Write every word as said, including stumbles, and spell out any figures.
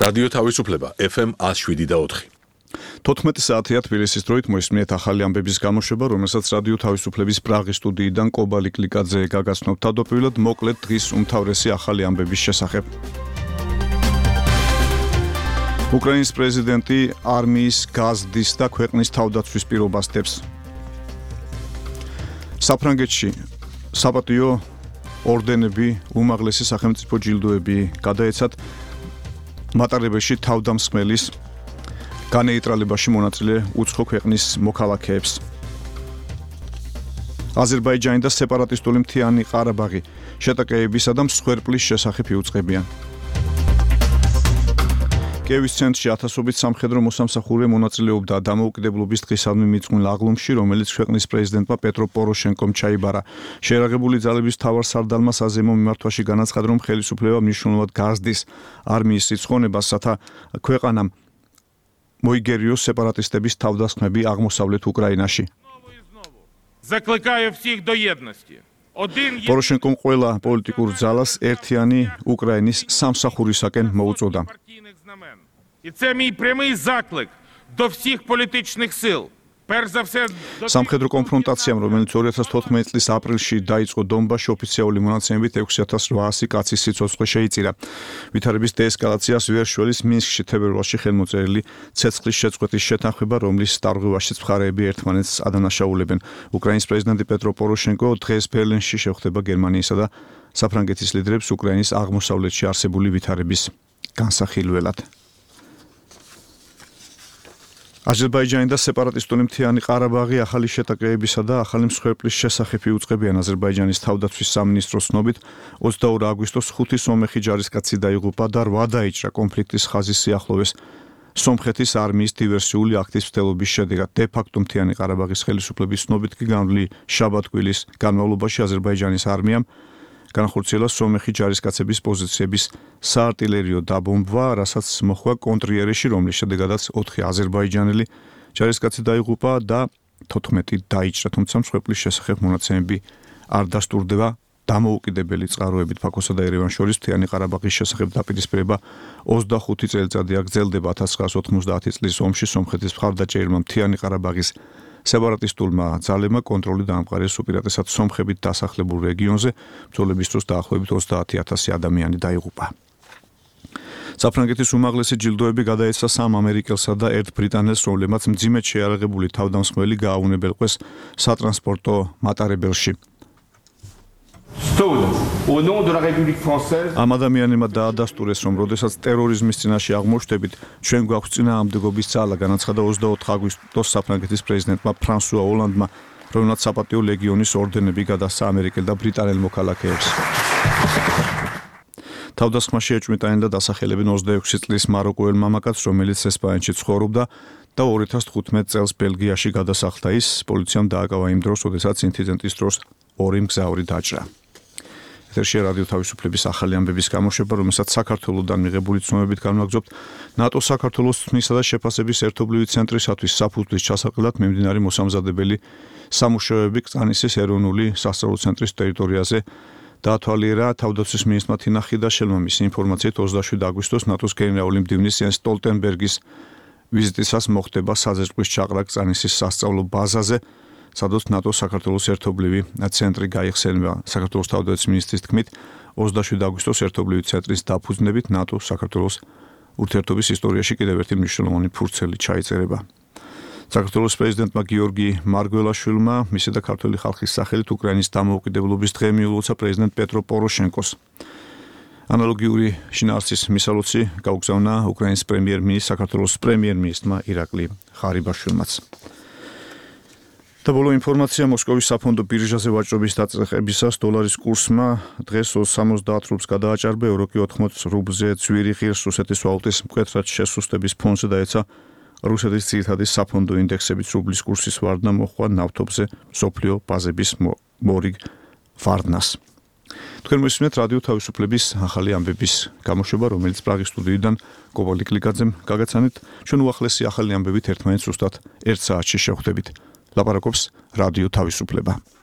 რადიო თავისუფლება ეფ ემ one oh seven და four. თოთხმეტი საათია თბილისის დროით მოისმინეთ ახალი ამბების გამოშვება, რომელსაც რადიო თავისუფლების პრაღის სტუდიიდან კობალი კლიკაძე გაგაცნობთ. თავდაპირველად მოკლედ დღის უმთავრესი ახალი ამბების შესახებ. უკრაინის პრეზიდენტი არმიის გაზრდის და ქვეყნის თავდაცვის პირობას დებს. საფრანგეთში საპატიო ორდენები, უმაღლესი სახელმწიფო ჯილდოები გადაეცათ მატარებელში თავდამსხმელის განეიტრალებაში მონაწილე უცხო ქვეყნის მოქალაქეებს. აზერბაიჯანი და სეპარატისტული მთიანი ყარაბაღი შეტაკებისა და მსხვერპლის შესახებ იუწყებიან. კიევის ცენტრში ათასობით სამხედრო მოსამსახურე მონაწილეობდა დამოუკიდებლობის დღისადმი მიძღვნილ აღლუმში, რომელიც ქვეყნის პრეზიდენტმა პეტრო პოროშენკომ ჩაიბარა. შეერაღებული ძალების მთავარსარდალმა საზეიმო მიმართვაში განაცხადა, რომ ხელისუფლება მნიშვნელოვნად გაზრდის არმიის რიცხოვნებას, რათა ქვეყანამ მოიგერიოს სეპარატისტების თავდასხმები აღმოსავლეთ უკრაინაში. პოროშენკომ ყველა პოლიტიკურ ძალას ერთიანი უკრაინის სამსახურისაკენ მოუწოდა. І це мій прямий заклик до всіх політичних сил. Перш за все, სამხედრო კონფრონტაციამ, რომელიც two thousand fourteen წლის აპრილში დაიწყო დონბასში, ოფიციალური მონაცემებით six thousand eight hundred კაცის სიცოცხლე შეიწირა. ვითარების დეესკალაციას ვერ შველის მინსკში თებერვალში ხელმოწერილი ცეცხლის შეწყვეტის შეთანხმება, რომლის დარღვევაშიც მხარეები ერთმანეთს ადანაშაულებენ. უკრაინის პრეზიდენტი პეტრო პოროშენკო დღეს ბერლინში შეხვდება გერმანიისა და საფრანგეთის ლიდერებს უკრაინის აღმოსავლეთში არსებული ვითარების განსახილველად. აზერბაიჯანი და სეპარატისტული მთიანი ყარაბაღი ახალი შეტაკებისა და ახალი მსხვერპლის შესახებ იუწყებიან. აზერბაიჯანის თავდაცვის სამინისტროს ცნობით twenty-two აგვისტოს ხუთი სომეხი ჯარისკაცი დაიღუპა და eight დაიჭრა კონფლიქტის ხაზის სიახლოვეს სომხეთის არმიის დივერსიული აქტის მცდელობის შედეგად. დე-ფაქტო მთიანი ყარაბაღის ხელისუფლების ცნობით კი განვლილი შაბათ-კვირის განმავლობაში აზერბაიჯანის არმიამ განახორციელა სომეხი ჯარისკაცების პოზიციების საარტილერიო დაბომბვა, რასაც მოხდა კონტრიერეში, რომლის შედეგადაც ოთხი აზერბაიჯანელი ჯარისკაცი დაიღუპა და თოთხმეტი დაიჭრა, თუმცა მსხვერპლის შესახებ მონაცემები არ დასტურდება. დამოუკიდებელი წყაროებით ბაქოსა და ერევანს შორის მთიანი ყარაბაღის შესახებ დაპირისპირება twenty-five წელიწადია გრძელდება. nineteen ninety წლის ომში სომხეთის მხარდაჭერილმა მთიანი ყარაბაღის სეპარატისტულმა ძალებმა კონტროლი დაამყარეს უპირატესად სომხებით დასახლებულ რეგიონზე. ბრძოლების დროს დაახლოებით ოცდაათი ათასი ადამიანი დაიღუპა. საფრანგეთის უმაღლესი ჯილდოები გადაეცა სამ ამერიკელსა და ერთ ბრიტანელს, რომლებმაც მძიმედ შეიარაღებული თავდამსხმელი გააუნებელყვეს სატრანსპორტო მატარებელში. ამ ადამიანებმა დაადასტურეს, რომ როდესაც ტერორიზმის წინაშე აღმოჩნდებით, ჩვენ გვაქვს წინააღმდეგობის ძალა, განაცხადა twenty-four აგვისტოს საფრანგეთის პრეზიდენტმა ფრანსუა ოლანდმა, რომელმაც საპატიო ლეგიონის ორდენები გადასცა ამერიკელ და ბრიტანელ მოქალაქეებს. თავდასხმაში ეჭვმიტანილ და დასახელებენ twenty-six წლის მაროკოელ მამაკაცს, რომელიც ესპანეთში ცხოვრობდა და two thousand fifteen წელს ბელგიაში გადასახლდა. ის პოლიციამ დააკავა იმ დროს, როდესაც ინციდენტის დროს ორი მგზავრი დაჭრა. ეთერში რადიო თავისუფლების ახალი ამბების გამოშვება, რომელსაც საქართველოსთან მიღებული ცნობებით განვაგრძობთ. ნატო საქართველოს თმისა და შეფასების ერთობლივი ცენტრისათვის საფუძვლის ჩასაყრელად მიმდინარე მოსამზადებელი სამუშაოები კრწანისის ეროვნული სასწავლო ცენტრის ტერიტორიაზე დაათვალიერა. თავდაცვის მინისტრმა თინა ხიდაშელმა მისი ინფორმაციით twenty-seven აგვისტოს ნატოს გენერალური მდივნის იენს სტოლტენბერგის ვიზიტისას მოხდება საზეწვის ჩაყრა კრწანისის სასწავლო ბაზაზე, სადაც ნატოს საქართველოს ერთობლივი ცენტრი გაიხსენება. საქართველოს თავდაცვის მინისტრის თქმით, twenty-seven აგვისტოს ერთობლივი ცენტრის დაფუძნებით ნატოს საქართველოს ურთიერთობის ისტორიაში კიდევ ერთი მნიშვნელოვანი ფურცელი ჩაიწერება. საქართველოს პრეზიდენტმა გიორგი მარგველაშვილმა მისი და ქართული ხალხის სახელით უკრაინის დამოუკიდებლობის დღე მიულოცა პრეზიდენტ პეტრო პოროშენკოს. ანალოგიური შინაარსის მისალოცი გაუგზავნა უკრაინის პრემიერ-მინისტრ საქართველოს პრემიერ-მინისტრმა ირაკლი ღარიბაშვილმაც. და ბოლო ინფორმაცია მოსკოვის საფონდო ბირჟაზე ვაჭრობის დაწყებისას დოლარის კურსმა დღეს seventy რუბლს გადააჭარბა, ევრო კი ოთხმოც რუბლზე ძვირი ღირს რუსეთის ვალუტის მკვეთრად შესუსტების ფონზე დაეცა რუსეთის ძირითადი საფონდო ინდექსებით. რუბლის კურსის ვარდნა მოჰყვა ნავთობზე მსოფლიო ბაზების მორიგ ვარდნას. თქვენ მოსმენთ რადიო თავისუფლების ახალი ამბების გამოშვება, რომელიც პრაღის სტუდიიდან კობალი კლიკაძემ გაგაცანით. ჩვენ უახლესი ახალი ამბებით ერთმანეთს ზუსტად ერთ საათში შევხვდებით. ლაპარაკობს რადიო თავისუფლება.